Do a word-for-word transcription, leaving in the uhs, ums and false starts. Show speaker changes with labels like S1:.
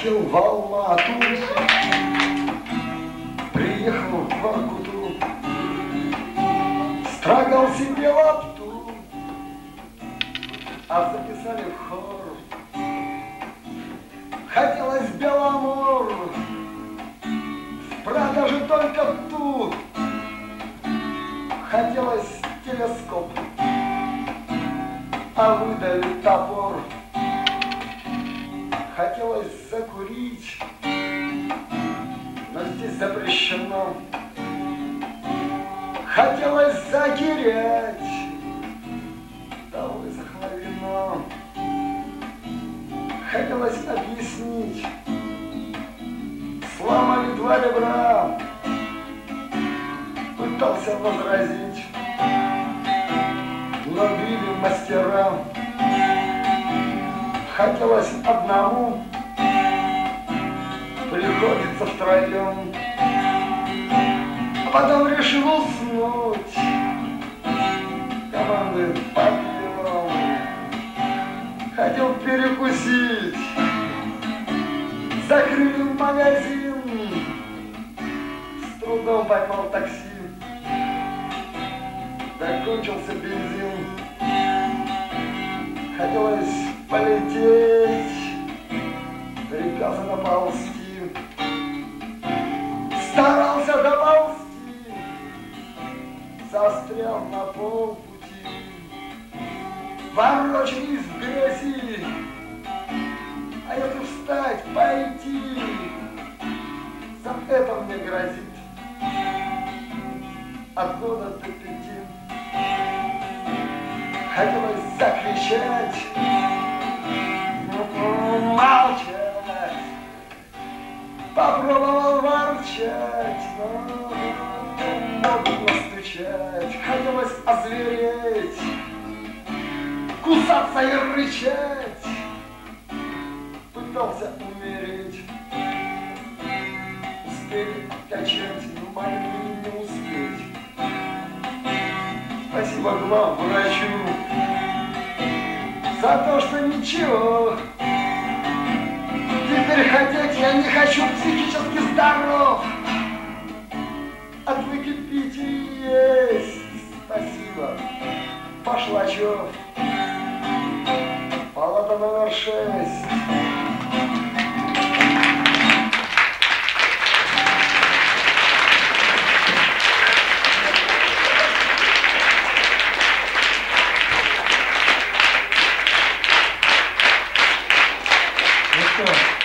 S1: Хотел в Алмату, приехал в Воркуту, строгал себе лапту, а записали в хор. Хотелось Беломор, в продаже только тут. Хотелось телескоп, а выдали топор. Хотелось закурить, но здесь запрещено. Хотелось закирять, да высохло вино. Хотелось объяснить, сломали два ребра. Пытался возразить, но били мастера. Хотелось одному, приходится втроем. А потом решил уснуть, команды подъем. Хотел перекусить, закрыли магазин. С трудом поймал такси, закончился бензин. Хотелось полететь, приказано ползти. Старался доползти, застрял на полпути. Ворочались в грязи, а если встать, пойти, за это мне грозит от года до пяти. Хотелось закричать, молчать, попробовал ворчать, но мог настучать. Хотелось озвереть, кусаться и рычать. Пытался умереть, успели качать, но могли не успеть. Спасибо главврачу за то, что ничего. Теперь хотеть я не хочу, психически здоров. Отвыкипите есть. Спасибо, Пошлачев. Палата номер шесть. Ну что?